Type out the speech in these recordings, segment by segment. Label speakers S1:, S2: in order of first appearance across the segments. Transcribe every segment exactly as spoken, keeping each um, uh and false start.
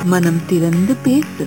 S1: மனம் திறந்து பேசு.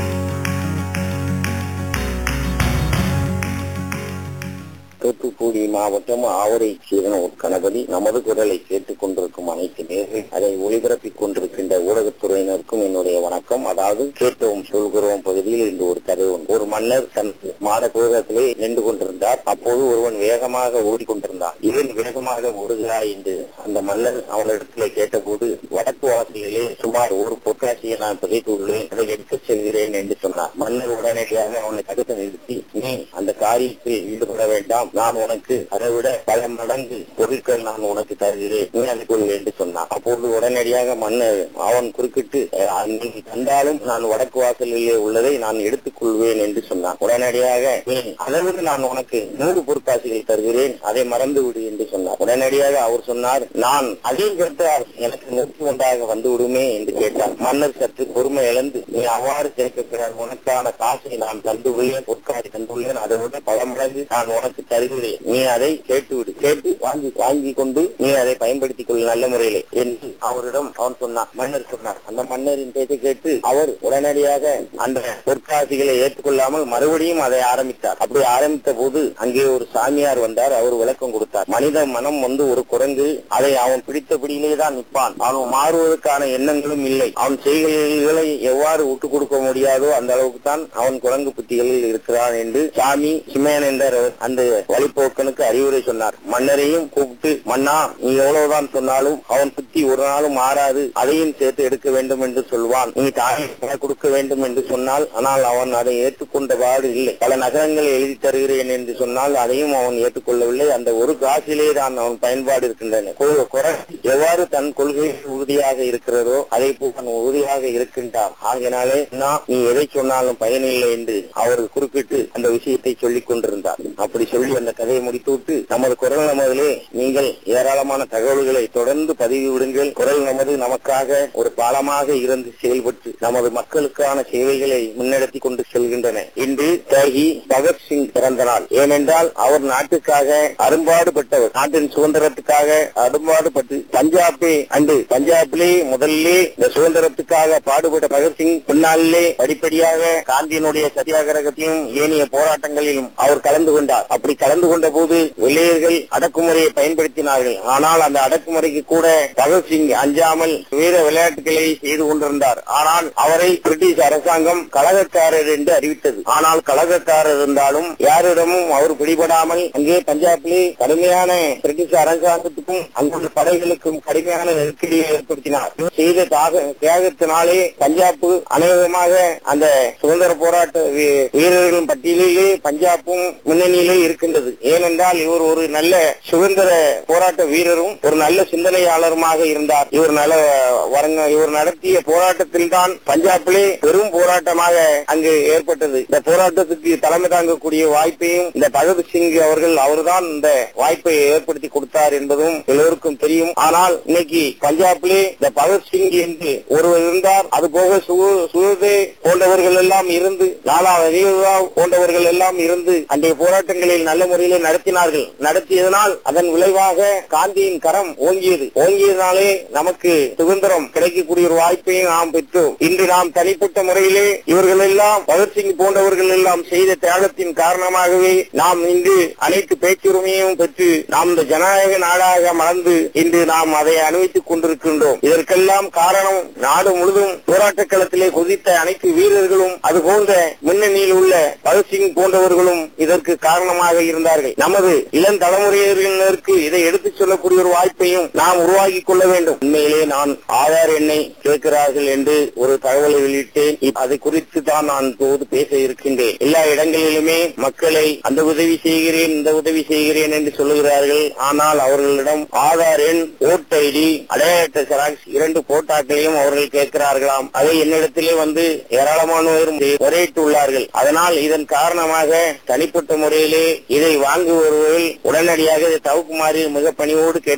S2: தூத்துக்குடி மாவட்டம் ஆவரை சீரன் கணபதி. நமது குரலை கேட்டுக் கொண்டிருக்கும் அனைத்து நேர்கள், அதை ஒளிபரப்பிக் கொண்டிருக்கின்ற ஊடகத்துறையினருக்கும் என்னுடைய வணக்கம். அதாவது கேட்டோம் சொல்கிறோம் பகுதியில் இன்று ஒரு கதை ஒன்று. ஒரு மன்னர் தன் மாட கோரத்திலே நின்று கொண்டிருந்தார். அப்போது ஒருவன் வேகமாக ஓடிக்கொண்டிருந்தான். இவன் வேகமாக ஓடுகிறாய் என்று அந்த மன்னர் அவனிடத்திலே கேட்டபோது, வடக்கு வாசலிலே சுமார் ஒரு பொற்காட்சியை நான் புதைத்துள்ளேன், அதை எடுத்துச் செல்கிறேன் என்று சொன்னார். மன்னர் உடனடியாக அவனை தடுத்து நிறுத்தி, நீ அந்த காரியத்தில் ஈடுபட வேண்டாம், நான் உனக்கு அதை விட பல மடங்கு பொருட்கள் நான் உனக்கு தருகிறேன், நீ அதை கொள் என்று சொன்னான். அப்போது உடனடியாக மன்னர் அவன் குறுக்கிட்டு, நீ தந்தாலும் நான் வடக்கு வாசலிலே உள்ளதை நான் எடுத்துக் கொள்வேன் என்று சொன்னான். உடனடியாக, நீ அதை விட நான் உனக்கு நூறு பொற்காசுகள் தருகிறேன், அதை மறந்து விடு என்று சொன்னார். உடனடியாக அவர் சொன்னார், நான் அதையும் கேட்டால் எனக்கு நூற்றி ஒன்றாக வந்து விடுமே என்று கேட்டார். மன்னர் சற்று பொறுமை இழந்து, நீ அவ்வாறு கேட்கிறார், உனக்கான காசை நான் தந்துள்ளேன், பொற்காசை தந்துள்ளேன், அதை விட பல மடங்கு நான் உனக்கு தருகிறேன், நீ அதை கேட்டுவிடு, கேட்டு வாங்கி வாங்கி கொண்டு நீ அதை பயன்படுத்திக் கொள் நல்ல முறையிலே என்று அவரிடம் அவன் சொன்னான். மன்னர் சொன்னார். அந்த மன்னரின் பேச்சை கேட்டு அவர் உடனடியாக அந்த பொற்காசிகளை ஏற்றுக்கொள்ளாமல் மறுபடியும் அதை ஆரம்பித்தார். அப்படி ஆரம்பித்த போது அங்கே ஒரு சாமியார் வந்தார். அவர் விளக்கம் கொடுத்தார். மனித மனம் வந்து ஒரு குரங்கு, அதை அவன் பிடித்தபடியிலே தான் நிற்பான், அவன் மாறுவதற்கான எண்ணங்களும் இல்லை. அவன் செய்கைகளை எவ்வாறு விட்டுக் கொடுக்க முடியாதோ அந்த அளவுக்கு தான் அவன் குரங்கு புத்திகளில் இருக்கிறான் என்று சாமி சிமேனந்தர் அந்த வழிபோக்கனுக்கு அறிவுரை சொன்னார். மன்னரையும் கூப்பிட்டு, மன்னா, நீ எவ்வளவுதான் சொன்னாலும் அவன் புத்தி ஒரு நாளும் மாறாது, அதையும் சேர்த்து எடுக்க வேண்டும் என்று சொல்வான். நீ தாயை கொடுக்க வேண்டும் என்று சொன்னால், ஆனால் அவன் அதை ஏற்றுக்கொண்டபாடு இல்லை. பல நகரங்களை எழுதி தருகிறேன் என்று சொன்னால் அதையும் அவன் ஏற்றுக்கொள்ளவில்லை. அந்த ஒரு காசிலே தான் அவன் பயன்பாடு இருக்கின்றன. எவ்வாறு தன் கொள்கை உறுதியாக இருக்கிறதோ அதை போல் உறுதியாக இருக்கின்றான். ஆகினாலே நீ எதை சொன்னாலும் பயனில்லை என்று அவர் குறுக்கிட்டு அந்த விஷயத்தை சொல்லிக் கொண்டிருந்தார். அப்படி சொல்லி அந்த கதையை முடித்துவிட்டு, நமது குரல் நமதிலே நீங்கள் ஏராளமான தகவல்களை தொடர்ந்து பதிவு விடுங்கள். குரல் நமது நமக்காக ஒரு பாலமாக இருந்து செயல்பட்டு நமது மக்களுக்கான சேவைகளை முன்னெடுத்தி கொண்டு செல்கின்றன. இன்று தியாகி பகத்சிங் பிறந்த நாள். ஏனென்றால் அவர் நாட்டுக்காக அரும்பாடுபட்டவர். நாட்டின் சுதந்திரத்துக்காக அரும்பாடுபட்டு பஞ்சாபே அன்று பஞ்சாபிலே முதலிலே இந்த சுதந்திரத்துக்காக பாடுபட்ட பகத்சிங் பின்னாலே படிப்படியாக காந்தியினுடைய சத்தியாகிரகத்தையும் ஏனைய போராட்டங்களிலும் அவர் கலந்து கொண்டார். அப்படி கலந்து கொண்ட போது வெள்ளையர்கள் அடக்குமுறையை பயன்படுத்தினார்கள். ஆனால் அந்த அடக்குமுறைக்கு கூட பகத்சிங் அஞ்சாமல் வீர விளையாட்டுகளை செய்து கொண்டிருந்தார். ஆனால் அவரை பிரிட்டிஷ் அரசாங்கம் கலகக்காரர் என்று அறிவித்தது. ஆனால் கலகக்காரர் இருந்தாலும் யாரிடமும் அவர் பிடிபடாமல் அங்கே பஞ்சாபிலே கடுமையான பிரிட்டிஷ் அரசாங்கத்துக்கும் அங்குள்ள படைகளுக்கும் கடுமையான நெருக்கடியை ஏற்படுத்தினார். செய்த தியாகத்தினாலே பஞ்சாப் அநேகமாக அந்த சுதந்திர போராட்ட வீரர்களின் பட்டியலிலே பஞ்சாப்பும் முன்னணியிலே இருக்கின்றது. ஏனென்றால் இவர் ஒரு நல்ல சுதந்திர போராட்ட வீரரும் ஒரு நல்ல சிந்தனையாளருமாக இருந்தார். இவர் நல்ல வரங்க இவர் நடத்திய போராட்டத்தில் தான் பஞ்சாபிலே பெரும் போராட்டமாக அங்கு ஏற்பட்டது. இந்த போராட்டத்துக்கு தலைமை தாங்கக்கூடிய வாய்ப்பையும் இந்த பகத்சிங் அவர்கள் அவர்தான் இந்த வாய்ப்பை ஏற்படுத்தி கொடுத்தார் என்பதும் எல்லோருக்கும் தெரியும். ஆனால் இன்னைக்கு பஞ்சாபிலே இந்த பகத்சிங் என்று ஒருவர் இருந்தார். அதுபோக சுதே போன்றவர்கள் எல்லாம் இருந்து, லாலா லஜபதி போன்றவர்கள் எல்லாம் இருந்து அன்றைய போராட்டங்களில் நல்ல முறையிலே நடத்தினார்கள். நடத்தியதனால் அதன் விளைவாக காந்தியின் கரம் ஓங்கியது. ஓங்கியதனாலே நமக்கு சுதந்திரம் கிடைக்கக்கூடிய ஒரு வாய்ப்பையும் நாம் பெற்றோம். இன்று நாம் தனிப்பட்ட முறையிலே இவர்கள் எல்லாம் பகத்சிங் போன்றவர்கள் எல்லாம் செய்த தியாகத்தின் காரணமாகவே நாம் இன்று அனைத்து பேச்சுரிமையும் பெற்று நாம் இந்த ஜனநாயக நாடாக மலர்ந்து இன்று நாம் அதை அனுபவித்துக் கொண்டிருக்கின்றோம். இதற்கெல்லாம் காரணம் நாடு முழுதும் போராட்ட களத்திலே குதித்த அனைத்து வீரர்களும் அதுபோன்ற முன்னணியில் உள்ள பகத்சிங் போன்றவர்களும் இதற்கு காரணமாக இருந்தார்கள். நமது இளம் தலைமுறையினருக்கு இதை எடுத்துச் சொல்லக்கூடிய ஒரு வாய்ப்பையும் நாம் உருவாக்கி கொள்ள வேண்டும். உண்மையிலே நான் ஆதார் எண்ணை கேட்கிறார்கள் என்று ஒரு தகவலை வெளியிட்டேன். அதை குறித்து தான் நான் இப்போது பேச இருக்கின்றேன். எல்லா இடங்களிலுமே மக்களை அந்த உதவி செய்கிறேன் இந்த உதவி செய்கிறேன் என்று சொல்லுகிறார்கள். ஆனால் அவர்களிடம் ஆதார் எண், ஓட் ஐடி, அடையாள செராக்ஸ் இரண்டு போட்டாக்களையும் அவர்கள் கேட்கிறார்களாம். அதை என்னிடத்திலே வந்து ஏராளமானோர் முறையிட்டுள்ளார்கள். அதனால் இதன் காரணமாக தனிப்பட்ட முறையிலே இதை வாங்குபவர்கள் உடனடியாக இதை தவிர்க்குமாறு மிக பணிவோடு கேட்டுக் கொள்கிறேன்.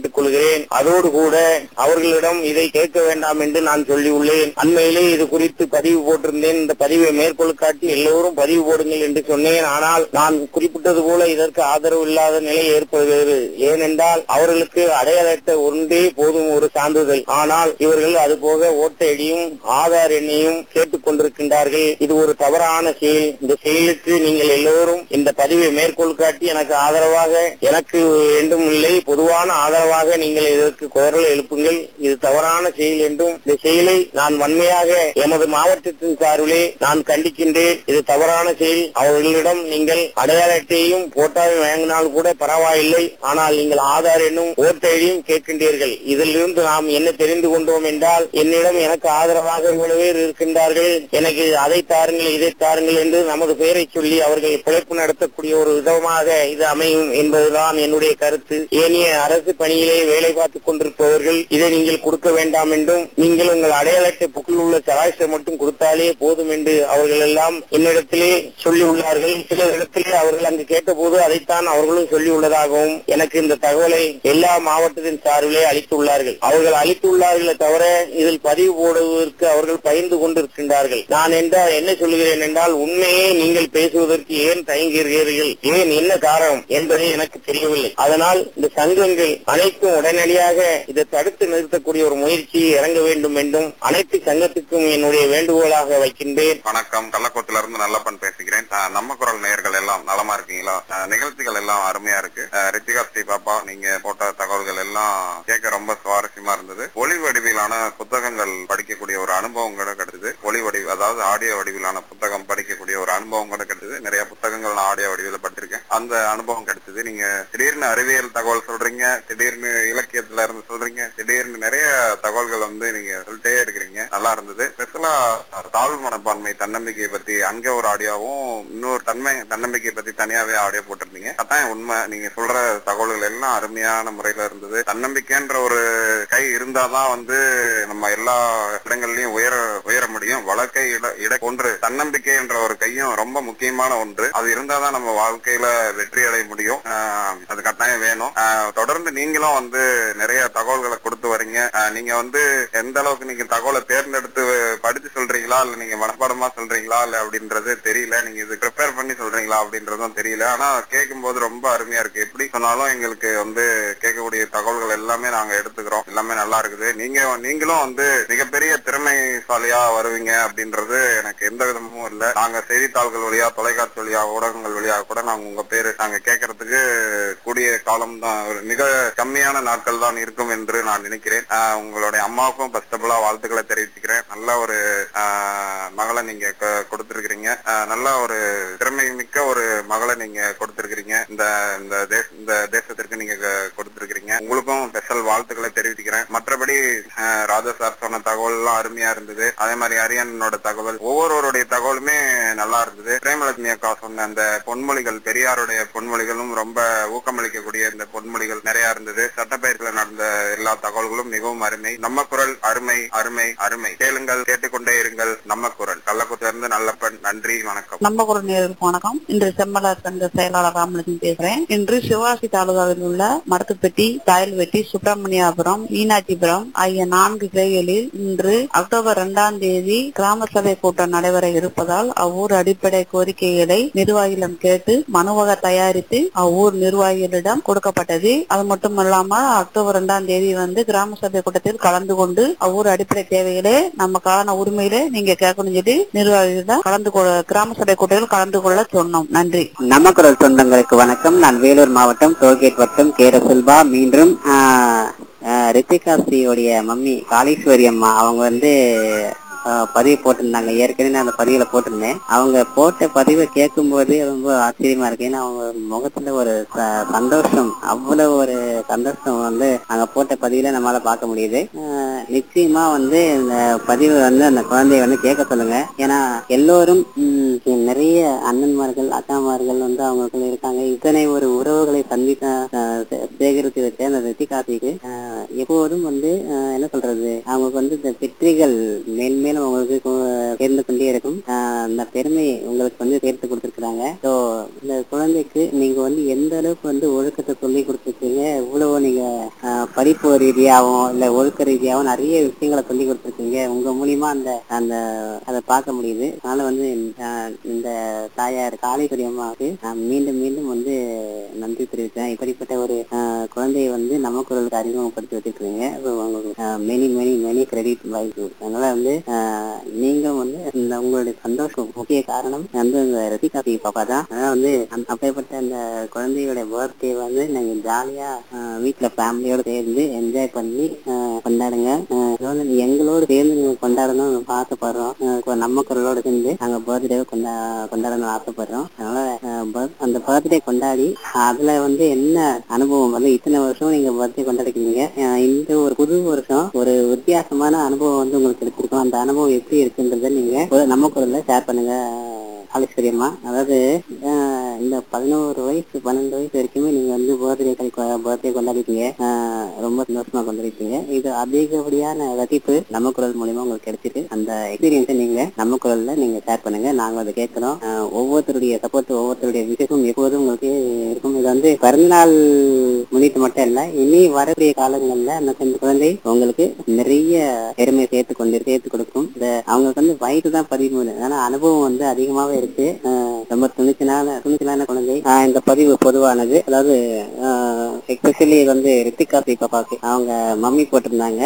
S2: சொல்லியுள்ளேன். அதோடு கூட அவர்களிடம் இதை கேட்க வேண்டாம் என்று நான் சொல்லியுள்ளேன். அண்மையிலே இது குறித்து பதிவு போட்டிருந்தேன். இந்த பதிவை மேற்கொள் காட்டி எல்லோரும் பதிவு போடுங்கள் என்று சொன்னேன். ஆனால் நான் குறிப்பிட்டது போல இதற்கு ஆதரவு இல்லாத நிலை ஏற்படுகிறது. ஏனென்றால் அவர்களுக்கு அடையாள அட்டை ஒன்றே போதும் ஒரு சான்றிதழ். ஆனால் இவர்கள் அது போக ஓட்ட ஐடியும் ஆதார் எண்ணையும் கேட்டுக் கொண்டிருக்கின்றார்கள். இது ஒரு தவறான செயல். இந்த செயலுக்கு நீங்கள் எல்லோரும் இந்த பதிவை மேற்கோள் காட்டி எனக்கு ஆதரவாக, எனக்கு வேண்டும் இல்லை, பொதுவான ஆதரவாக நீங்கள் இதற்கு குரல் எழுப்புங்கள். இது தவறான செயல் என்றும் இந்த செயலை நான் வன்மையாக எமது மாவட்டத்தின் சார்பிலே நான் கண்டிக்கின்றேன். இது தவறான செயல். அவர்களிடம் நீங்கள் அடையாள அட்டையும் போட்டாலும் வாங்கினால் கூட பரவாயில்லை. ஆனால் நீங்கள் ஆதார் எண்ணும் ஓட்ட ஐடியும் கேட்கின்றீர்கள். இதிலிருந்து நாம் என்ன தெரிந்து கொண்டோம் என்றால், என்னிடம் எனக்கு ஆதரவாக இவ்வளவு பேர் இருக்கின்றார்கள், எனக்கு அதை தாருங்கள் இதை தாருங்கள் என்று நமது பெயரை சொல்லி அவர்கள் பிழைப்பு நடத்தக்கூடிய ஒரு விதமாக இது அமையும் என்பதுதான் என்னுடைய கருத்து. ஏனைய அரசு பணியிலே வேலை பார்த்துக் கொண்டிருப்பவர்கள் இதை நீங்கள் கொடுக்க வேண்டாம் என்றும், நீங்கள் உங்கள் அடையாள அட்டை புக்கில் உள்ள சராசரி மட்டும் கொடுத்தாலே போதும் என்று அவர்கள் எல்லாம் என்னிடத்திலே சொல்லி உள்ளார்கள். சில இடத்திலே அவர்கள் அங்கு கேட்டபோது அதைத்தான் அவர்களும் சொல்லி உள்ளதாகவும் எனக்கு இந்த தகவலை எல்லா மாவட்டத்தின் சார்பிலே அளித்துள்ளார்கள். அவர்கள் அளித்துள்ளார்களே தவிர இதில் பதிவு போடுவதற்கு அவர்கள் பகிர்ந்து கொண்டிருக்கின்றார்கள். நான் என்றால் என்ன சொல்கிறேன் என்றால், உண்மையே நீங்கள் பேசுவதற்கு ஏன் தயங்குகிறீர்கள், ஏன் என்ன காரணம் என்பதை எனக்கு தெரியவில்லை. அதனால் இந்த சங்கங்கள் அனைத்தும் உடனடியாக இதை தடுத்து நிறுத்தக்கூடிய ஒரு முயற்சியை இறங்க வேண்டும் என்றும் அனைத்து சங்கத்துக்கும் என்னுடைய வேண்டுகோளாக வைக்கின்றேன்.
S3: வணக்கம், கள்ளக்குளத்திலிருந்து இருந்து நல்லப்பன் பேசுகிறேன். நம்ம குரல் நேயர்கள் எல்லாம் நலமா இருக்கீங்களா? நிகழ்ச்சிகள் எல்லாம் அருமையா இருக்கு. ரித்திகா ஸ்ரீ பாப்பா, நீங்க போட்ட தகவல்கள் எல்லாம் கேட்க ரொம்ப சுவாரஸ்யமா இருந்தது. ஒளி வடிவிலான புத்தகங்கள் படிக்கக்கூடிய ஒரு அனுபவம் கூட கிடைச்சது. ஒளி வடிவு, அதாவது ஆடியோ வடிவிலான புத்தகம் படிக்கக்கூடிய ஒரு அனுபவம் கூட கிடைச்சது. நிறைய புத்தகங்கள் நான் ஆடியோ வடிவில் படிச்சிருக்கேன். அந்த அனுபவம் கிடைச்சது. நீங்க திடீர்னு அறிவியல் தகவல் சொல்றீங்க, திடீர்னு இலக்கியத்துல இருந்து சொல்றீங்க, திடீர்னு நிறைய தகவல்கள் வந்து நீங்க சொல்லிட்டே இருக்கிறீங்க. நல்லா இருந்தது. ஸ்பெஷலா தாழ்வு மனப்பான்மை தன்னம்பிக்கையை பத்தி அங்க ஒரு ஆடியோவும், இன்னொரு தன்மை தன்னம்பிக்கையை பத்தி தனியாவே ஆடியோ போட்டிருந்தீங்க. அதான் உண்மை. நீங்க சொல்ற தகவல்கள் எல்லாம் அருமையான முறையில இருந்தது. தன்னம்பிக்கைன்ற ஒரு கை இருந்தாதான் வந்து நம்ம எல்லா இடங்கள்லயும் உயர உயர முடியும். வழக்கை இட இட ஒன்று தன்னம்பிக்கை என்ற ஒரு கையும் ரொம்ப முக்கியமான ஒன்று. அது இருந்தாதான் நம்ம வாழ்க்கையில வெற்றி அடைய முடியும். அது கட்டாயம் வேணும். தொடர்ந்து நீங்களும் வந்து நிறைய தகவல்களை கொடுத்து வரீங்க. நீங்க வந்து எந்த அளவுக்கு நீங்க தகவலை தேர்ந்தெடுத்து படிச்சு சொல்றீங்களா, இல்ல நீங்க மனப்பாடமா சொல்றீங்களா, இல்ல அப்படின்றது தெரியல. நீங்க இது ப்ரிப்பேர் பண்ணி சொல்றீங்களா அப்படின்றதும் தெரியல. ஆனா கேட்கும் போது ரொம்ப அருமையா இருக்கு. எப்படி சொன்னாலும் எங்களுக்கு வந்து கேட்கக்கூடிய தகவல்கள் எல்லாமே நாங்க எடுத்துக்கிறோம். எல்லாமே நல்லா இருக்குது. நீங்க நீங்களும் வந்து மிகப்பெரிய திறமைசாலியா வருவீங்க அப்படின்றது எனக்கு எந்த விதமும் இல்ல. நாங்க செய்தித்தாள்கள் வழியா, தொலைக்காட்சி வழியா, ஊடகங்கள் வழியா கூட நாங்க உங்க பேரு நாங்க கேட்கறதுக்கு கூடிய காலம் தான், மிக கம்மியான நாட்கள் தான் இருக்கும் என்று நான் நினைக்கிறேன். உங்களுடைய அம்மாவுக்கும் ஃபர்ஸ்ட் ஆஃப் ஆல் வாழ்த்துக்களை தெரிவிச்சுக்கிறேன். நல்ல ஒரு மகளை நீங்க கொடுத்திருக்கிறீங்க. நல்ல ஒரு திறமை மிக்க ஒரு மகளை நீங்க கொடுத்திருக்கிறீங்க. இந்த இந்த தேசத்திற்கு நீங்க கொடுத்திருக்கிறீங்க. உங்களுக்கும் ஸ்பெஷல் வாழ்த்துக்களை தெரிவிக்கிறேன். மற்றபடி ராஜா சார் சொன்ன தகவல் எல்லாம் அருமையா இருந்தது. அதே மாதிரி அரியனோட தகவல், ஒவ்வொருவருடைய தகவலுமே நல்லா இருந்தது. பிரேமலட்சுமி அக்கா சொன்ன அந்த பொன்மொழிகள், பெரியாருடைய பொன்மொழிகளும் ரொம்ப ஊக்கமளிக்கக்கூடிய இந்த பொன்மொழிகள் நிறைய இருந்தது. சட்டப்பயிற்சியில நடந்த எல்லா தகவல்களும் மிகவும் அருமை. நம்ம குரல் அருமை அருமை அருமை. கேளுங்கள், கேட்டுக்கொண்டே இருங்கள். நம்ம குரல். கள்ளக்குளத்திலிருந்து நல்லப்பன். நன்றி, வணக்கம்.
S1: நம்ம குரல் நேயர்களுக்கு வணக்கம். இன்று செம்மலர் சங்க செயலாளர் ராமலட்சுமி பேசுறேன். இன்று சிவகாசி தாலுகாவில் உள்ள மரத்துப்பட்டி, தாயல்வெட்டி, சுப்பிரமணியாபுரம், மீனாட்சிபுரம் ஆகிய நான்கு கிளைகளில் இன்று அக்டோபர் இரண்டாம் தேதி கிராம சபை கூட்டம் நடைபெற இருப்பதால் அவ்வூர் அடிப்படை கோரிக்கைகளை நிர்வாகிகளிடம் கேட்டு மனுவக தயாரித்து அவ்வூர் நிர்வாகிகளிடம் கொடுக்கப்பட்டது. அது மட்டுமல்லாம அக்டோபர் இரண்டாம் தேதி வந்து கிராம சபை கூட்டத்தில் கலந்து கொண்டு அவ்வூர் அடிப்படை தேவைகளே நமக்கான உரிமையிலே நீங்க கேட்கணும் சொல்லி நிர்வாகிகளிடம் கலந்து கிராம சபை கூட்டத்தில் கலந்து கொள்ள சொன்னோம். நன்றி.
S4: நம்ம குரல் சொந்தங்களுக்கு வணக்கம். நான் வேலூர் மாவட்டம் டோல்கேட் வட்டம் கேர செல்வா. மீண்டும் ரித்திகா ஸ்ரீயோடைய மம்மி காளீஸ்வரி அம்மா அவங்க வந்து பதிவு போட்டிருந்தாங்க. ஏற்கனவே நான் அந்த பதிவுல போட்டிருந்தேன். அவங்க போட்ட பதிவை கேட்கும் போது ரொம்ப ஆச்சரியமா இருக்கு. ஏன்னா அவங்க முகத்துல ஒரு சந்தோஷம், அவ்வளவு ஒரு சந்தோஷம் வந்து அங்க போட்ட பதிவுல நம்மளால பார்க்க முடியுது. நிச்சயமா வந்து இந்த பதிவு வந்து அந்த குழந்தைய வந்து கேட்க சொல்லுங்க. ஏன்னா எல்லோரும் நிறைய அண்ணன்மார்கள், அக்காமார்கள் வந்து அவங்களுக்குள்ள இருக்காங்க. இத்தனை ஒரு உறவுகளை சந்திக்க சேகரித்து வச்ச அந்த ரித்திகாசிக்கு எப்போதும் வந்து ஆஹ் என்ன சொல்றது, அவங்களுக்கு வந்து இந்த வெற்றிகள் மேன்மேலும் அவங்களுக்கு சேர்ந்து கொண்டே இருக்கும். ஆஹ் அந்த பெருமை உங்களுக்கு வந்து சேர்த்து கொடுத்துருக்காங்க. ஸோ இந்த குழந்தைக்கு நீங்க வந்து எந்த அளவுக்கு வந்து ஒழுக்கத்தை சொல்லி கொடுத்துருக்கீங்க, இவ்வளவு நீங்க ஆஹ் படிப்பு ரீதியாகவும் இல்ல ஒழுக்க ரீதியாகவும் நிறைய விஷயங்களை சொல்லி கொடுத்துருக்கீங்க. உங்க மூலியமா அந்த அந்த அதை பார்க்க முடியுது. அதனால வந்து ஆஹ் இந்த தாயார் காளீஸ்வரி அம்மாவுக்கு நான் மீண்டும் மீண்டும் வந்து நன்றி தெரிவித்தேன். இப்படிப்பட்ட ஒரு ஆஹ் குழந்தையை வந்து நம்ம குரலுக்கு அறிமுகப்படுத்தி வச்சிருக்கீங்க. மெனி மெனி மெனி கிரெடிட் வாய்ப்பு. அதனால வந்து ஆஹ் நீங்க வந்து இந்த உங்களுடைய சந்தோஷம் முக்கிய காரணம் வந்து இந்த ரசிகா பாப்பா தான். அதனால வந்து அப்பேற்பட்ட அந்த குழந்தையோட பர்த்டே வந்து நீங்க ஜாலியா வீட்டுல ஃபேமிலியோட சேர்ந்து என்ஜாய் பண்ணி கொண்டாடுங்க. எங்களோட சேர்ந்து நீங்க கொண்டாடணும் ஆசைப்படுறோம். நம்ம குரலோட சேர்ந்து நாங்க பர்த்டே கொண்டா கொண்டாடணும் ஆசைப்படுறோம். அதனால அந்த பர்த்டே கொண்டாடி அதுல வந்து என்ன அனுபவம் வந்து இத்தனை வருஷம் நீங்க பர்த்டே கொண்டாடிக்கிறீங்க, இந்த ஒரு புது வருஷம் ஒரு வித்தியாசமான அனுபவம் வந்து உங்களுக்கு கிடைச்சிருக்கும். அந்த அனுபவம் எப்படி இருக்குன்றத நீங்க நம்ம குரல்ல ஷேர் பண்ணுங்க காளீஸ்வரி அம்மா. அதாவது இந்த பதினோரு வயசு பன்னெண்டு வயசு வரைக்குமே நீங்க வந்து பர்த்டே பர்த்டே கொண்டாடிட்டீங்க. ரொம்ப சந்தோஷமா கொண்டாடிட்டீங்க. இது அதிகப்படியான ரசிப்பு நம்ம குரல் மூலியமா உங்களுக்கு கிடைச்சிருக்கு. அந்த எக்ஸ்பீரியன்ஸை நீங்க நம்ம குரல்ல நீங்க ஷேர் பண்ணுங்க. நாங்க அதை கேட்கிறோம். ஒவ்வொருத்தருடைய சப்போர்ட் ஒவ்வொருத்தருடைய விசேஷம் எப்போதும் உங்களுக்கு இருக்கும். இது வந்து பிறந்தநாள் முன்னிட்டு மட்டும் இல்ல, இனி வரக்கூடிய காலங்கள்ல அந்த குழந்தை உங்களுக்கு நிறைய பெருமை சேர்த்து கொண்டு சேர்த்து கொடுக்கும். இந்த அவங்களுக்கு வந்து வயது தான் பதிமூணு, ஆனா அனுபவம் வந்து அதிகமாவே இருக்கு. ரொம்ப துணிச்சலான துணிச்சலான குழந்தை. இந்த பதிவு பொதுவானது. அதாவது எஸ்பெஷலி வந்து ரித்திகா பாப்பாக்கு அவங்க மம்மி போட்டிருந்தாங்க.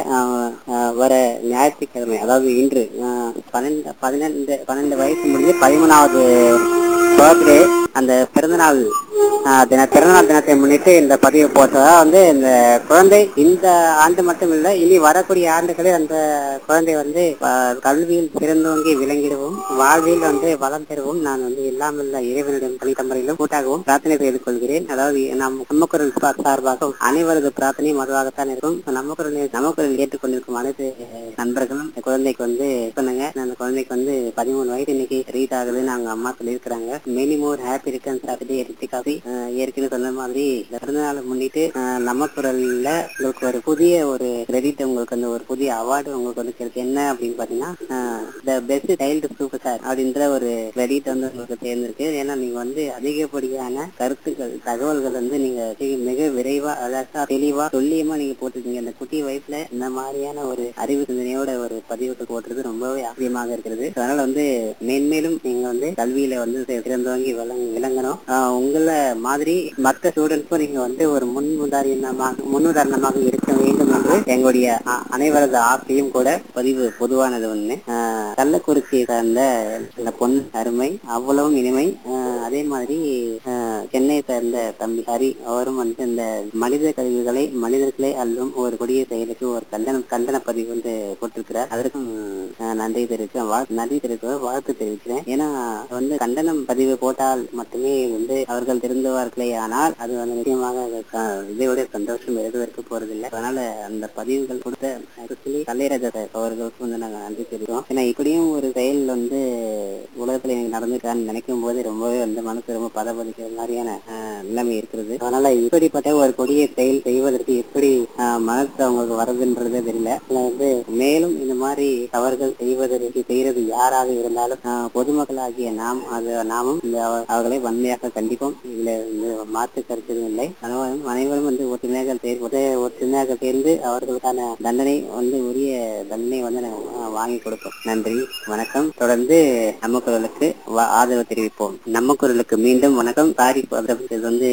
S4: வர ஞாயிற்றுக்கிழமை, அதாவது இன்று பன்னெண்டு பதினெண்டு பன்னெண்டு வயசு முடிஞ்சு பதிமூணாவது பர்த்டே, அந்த பிறந்தநாள் தின பிறந்தநாள் தினத்தை முன்னிட்டு இந்த பதிவு போட்டதா வந்து இந்த குழந்தை இந்த ஆண்டு மட்டும் இல்ல, இனி வரக்கூடிய ஆண்டுகளில் அந்த குழந்தை வந்து கல்வியில் சிறந்தோங்கி விளங்கிடவும் வாழ்வில் வந்து வளம் பெறவும் நான் வந்து இல்லாமல் இறைவனிடம் தனித்தம்பரையிலும் கூட்டாகவும் பிரார்த்தனை செய்து கொள்கிறேன். அதாவது நம் நம்மக்குரல் சார்பாக அனைவரது பிரார்த்தனையும் அதுவாகத்தான் இருக்கும். நம்மக்குரல் நம்மக்குரல் கேட்டுக்கொண்டிருக்கும் அனைத்து நண்பர்களும் குழந்தைக்கு வந்து சொன்னாங்க. அந்த குழந்தைக்கு வந்து பதிமூணு வயசு இன்னைக்கு ரீட் ஆகுதுன்னு அவங்க அம்மா சொல்லியிருக்கிறாங்க. Many more happy returns of the ரித்திகாவி. ஏற்கனவே சொன்ன மாதிரி பிறந்தநாளை முன்னிட்டு நம்ம குரல்ல உங்களுக்கு ஒரு புதிய ஒரு கிரெடிட், உங்களுக்கு வந்து ஒரு புதிய அவார்டு உங்களுக்கு வந்து கிடைக்கும். என்ன அப்படின்னு பாத்தீங்கன்னா the best child super star அப்படின்ற ஒரு கிரெடிட் வந்து உங்களுக்கு தேர்ந்திருக்கு. ஏன்னா நீங்க வந்து அதிகப்படியான கருத்துக்கள் தகவல்கள் வந்து நீங்க மிக விரைவா அதாவது தெளிவா துல்லியமா நீங்க போட்டிருக்கீங்க. இந்த குட்டி வயசுல இந்த மாதிரியான ஒரு அறிவு சிந்தனையோட ஒரு பதிவுக்கு போட்டுறது ரொம்பவே ஆச்சரியமாக இருக்கிறது. அதனால வந்து மேன்மேலும் நீங்க வந்து கல்வியில வந்து சிறந்தவங்கி விளங்கணும். உங்களை மாதிரி மற்ற ஸ்டூடெண்ட்ஸும் நீங்க வந்து ஒரு முன் உதாரணமாக முன்னுதாரணமாக இருக்க வேண்டும் என்று எங்களுடைய அனைவரது ஆசையும் கூட. பதிவு பொதுவானது ஒண்ணு. கள்ளக்குறிச்சியை சார்ந்த அந்த பொன் அருமை அவ்வளவும் இனிமை. அதே மாதிரி சென்னை சார்ந்த தம்பி ஹரி அவரும் வந்து இந்த மனித கழிவுகளை மனிதர்களை அல்லும் ஒரு கொடிய செயலுக்கு ஒரு கண்டன கண்டன பதிவு வந்து போட்டிருக்கிறார். அதற்கும் நன்றி தெரிவிக்கிறேன் நன்றி தெரிவிக்க வாழ்த்து தெரிவிக்கிறேன். ஏன்னா வந்து கண்டனம் பதிவு போட்டால் மட்டுமே வந்து அவர்கள் திருந்துவார்களே, ஆனால் அது வந்து நிச்சயமாக இதையோட சந்தோஷம் எழுதுவதற்கு போறதில்லை. அதனால அந்த பதிவுகள் கொடுத்த கலைராஜா அவர்களுக்கு வந்து நாங்க நன்றி தெரிவிக்கிறோம். ஏன்னா இப்படியும் ஒரு செயல் வந்து உலகத்துல எனக்கு நடந்துட்டான்னு நினைக்கும் போது ரொம்பவே வந்து மனசு ரொம்ப பதபதிக்கிற மாதிரியான நிலைமை இருக்கிறது. அதனால இப்படிப்பட்ட ஒரு கொடிய செயல் செய்வதற்கு எப்படி மனசு அவங்களுக்கு வருதுன்றதே தெரியல. வந்து மேலும் இந்த மாதிரி தவறுகள் செய்வதற்கு செய்யறது யாராக இருந்தாலும் பொதுமக்களாகிய நாம் அது நாமும் அவர்களை வன்மையாக கண்டிப்போம். இதுல மாற்று கருத்து இல்லை. அனைவரும் வந்து ஒற்றுமையாக ஒற்றுமையாக சேர்ந்து அவர்களுக்கான தண்டனை வந்து உரிய தண்டனை வந்து வாங்கி கொடுப்போம். நன்றி, வணக்கம். தொடர்ந்து நம்ம குரலுக்கு ஆதரவு தெரிவிப்போம். நம்ம குரலுக்கு மீண்டும் வணக்கம். சாரி வந்து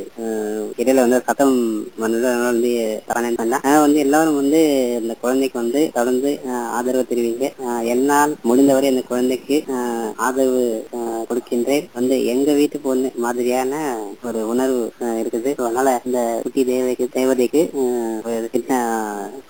S4: இடையில வந்து சத்தம் வந்து வந்து எல்லாரும் வந்து இந்த குழந்தைக்கு வந்து தொடர்ந்து ஆதரவு தெரிவிங்க. என்னால் முடிந்தவரை இந்த குழந்தைக்கு ஆதரவு கொடுக்கின்றேன். வந்து எங்க வீட்டு பொண்ணு மாதிரியான ஒரு உணர்வு இருக்குது. அதனால இந்த குட்டி தேவதைக்கு தேவதைக்கு சின்ன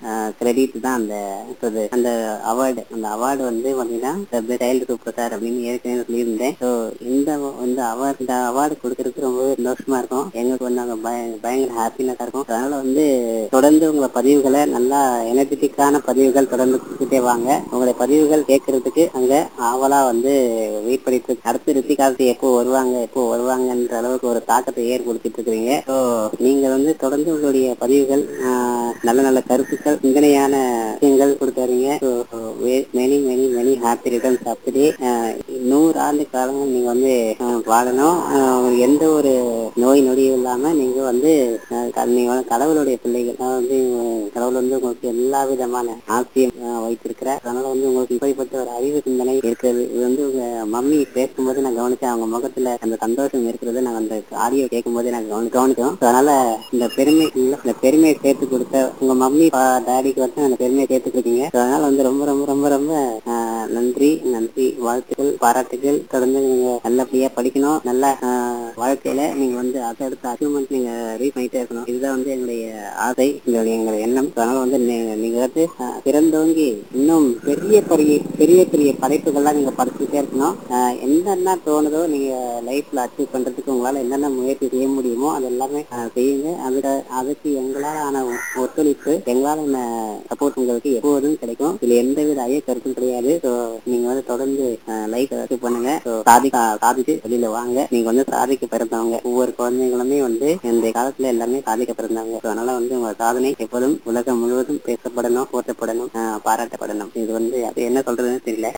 S4: கிரெடிட் தான் அந்த இது, அந்த அவார்டு. அந்த அவார்டு வந்து பாத்தீங்கன்னா சைல்டு சூப்பர் ஸ்டார் அப்படின்னு ஏற்கனவே சொல்லியிருந்தேன். ஸோ இந்த இந்த அவார்டு இந்த அவார்டு கொடுக்கறதுக்கு ரொம்ப சந்தோஷமா இருக்கும். எங்களுக்கு வந்து அங்க பய- பயங்கர ஹாப்பினஸா இருக்கும். அதனால வந்து தொடர்ந்து உங்களை பதிவுகளை நல்லா எனர்ஜெட்டிக்கான பதிவுகள் தொடர்ந்து கொடுத்துட்டே வாங்க. உங்களுடைய பதிவுகள் கேட்கறதுக்கு அங்க ஆவலா வந்து வெயிட் பண்ணிட்டு இருக்கு. அடுத்து ரித்திகாசி எப்போ வருவாங்க எப்போ வருவாங்கன்ற அளவுக்கு ஒரு தாக்கத்தை ஏற்படுத்திட்டு இருக்கிறீங்க. ஸோ நீங்க வந்து தொடர்ந்து உங்களுடைய பதிவுகள் ஆஹ், நல்ல நல்ல கருத்துக்கள் சிந்தனையான விஷயங்கள் கொடுத்தாருங்க. Many many many happy returns அப்படி நூறு ஆண்டு காலங்கள் நீங்க வந்து ஆஹ், வாழணும். ஆஹ், உங்களுக்கு எந்த ஒரு நோய் நொடியும் இல்லாம நீங்க வந்து ஆஹ், க- நீங்க வந்து கடவுளுடைய பிள்ளைகள். அதாவது வந்து உங்க- கடவுள் வந்து உங்களுக்கு எல்லா விதமான ஆசையும் ஆஹ், வைத்திருக்கிறார். அதனால வந்து உங்களுக்கு இப்படிப்பட்ட ஒரு அறிவு சிந்தனை இருக்கிறது. இது வந்து உங்க மம்மி பேசும்போது நான் கவனிச்சேன். அவங்க முகத்துல அந்த சந்தோஷம் இருக்கிறது நான் அந்த ஆடியோ கேட்கும் போதே நான் கவனி கவனிச்சோம். அதனால இந்த பெருமை இல்ல, இந்த பெருமையை சேர்த்து கொடுத்த உங்க மம்மி டாடிக்கு வந்து அந்த பெருமையை சேர்த்து கொடுத்தீங்க. அதனால வந்து ரொம்ப ரொம்ப ரொம்ப ரொம்ப ஆஹ், நன்றி நன்றி வாழ்த்துக்கள் பாராட்டுகள். தொடர்ந்து நீங்க நல்லபடியா படிக்கணும். நல்ல ஆஹ், வாழ்க்கையில நீங்க வந்து அடுத்த அச்சீவ்மெண்ட் நீங்க ரீச் பண்ணிட்டே இருக்கணும். இதுதான் வந்து எங்களுடைய ஆசை, எங்களுடைய எங்களுடைய எண்ணம். அதனால வந்து நீ- நீங்க வந்து ஆஹ், பிறந்தோங்கி இன்னும் பெரிய பெரிய பெரிய பெரிய படைப்புகள்லாம் நீங்க படிச்சுட்டே இருக்கணும். ஆஹ், என்னென்ன தோணுதோ நீங்க லைஃப்ல அச்சீவ் பண்றதுக்கு உங்களால என்னென்ன முயற்சி செய்ய முடியுமோ அது எல்லாமே ஆஹ், செய்யுங்க. அதுக்கு அதுக்கு எங்களால ஆன ஒத்துழைப்பு, எங்களால சப்போர்ட் உங்களுக்கு எப்போதும் கிடைக்கும். இதுல எந்தவித ஐய கருத்தும் கிடையாது. ஸோ நீங்க வந்து தொடர்ந்து லைஃப் அச்சீவ் பண்ணுங்க. ஸோ சாதிக்க சாதிச்சு வெளியில வாங்க. நீங்க வந்து சாதிக்க பிறந்தவங்க. ஒவ்வொரு குழந்தைகளுமே வந்து இந்த காலத்துல எல்லாமே சாதிக்க பிறந்தவங்க. ஸோ அதனால வந்து உங்க சாதனை எப்போதும் உலகம் முழுவதும் பேசப்படணும், போற்றப்படணும், ஆஹ், பாராட்டப்படணும். இது வந்து அது என்ன சொல்றதுன்னு தெரியல.